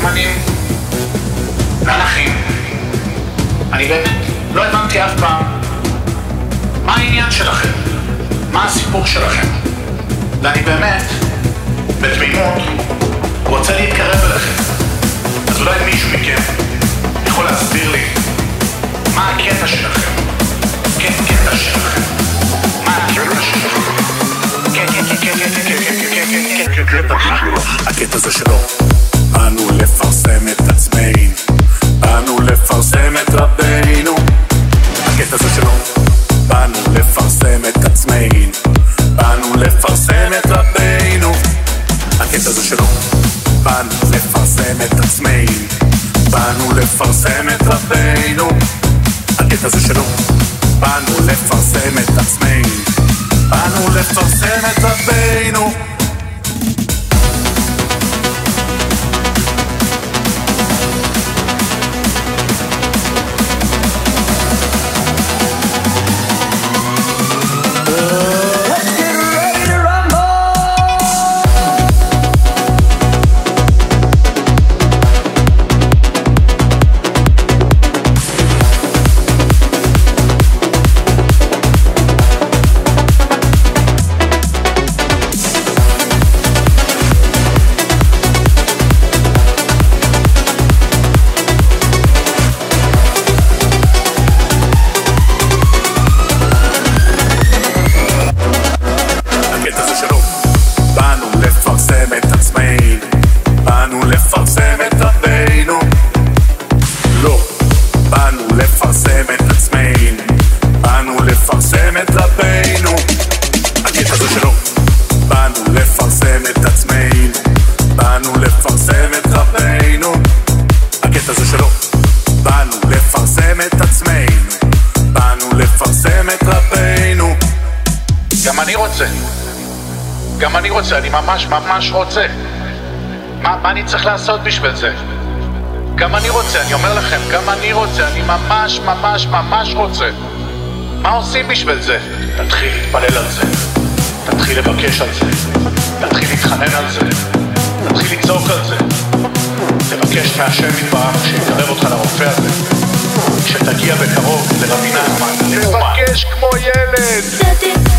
זמנים לנכים. אני באמת לא הבנתי אף פעם מה העניין שלכם, מה הסיפור שלכם. ואני באמת, בתמימות, רוצה להתקרב אליכם. אז אולי מישהו מכם יכול להסביר לי מה הקטע שלכם? קטע שלכם. מה הקטע שלכם? הקטע זה שלו. באנו לפרסם את עצמנו, באנו לפרסם את רבנו. הקטע זה שלו. באנו לפרסם את עצמנו, באנו לפרסם את רבנו. הקטע זה שלו. באנו לפרסם את עצמנו, באנו לפרסם את רבנו. הקטע זה שלו. באנו לפרסם את עצמנו, באנו לפרסם את רבנו. גם אני רוצה, אני ממש רוצה. מה אני צריך לעשות בשביל זה? גם אני רוצה, אני אומר לכם, גם אני רוצה, אני ממש רוצה. מה עושים בשביל זה? תתחיל להתפלל על זה, תתחיל לבקש על זה, תתחיל להתחנן על זה, תתחיל לצעוק על זה. תבקש מהשם יתברך שיקרב אותך לרופא הזה. כשתגיע בקרוב לרבי נחמן, תבקש כמו ילד.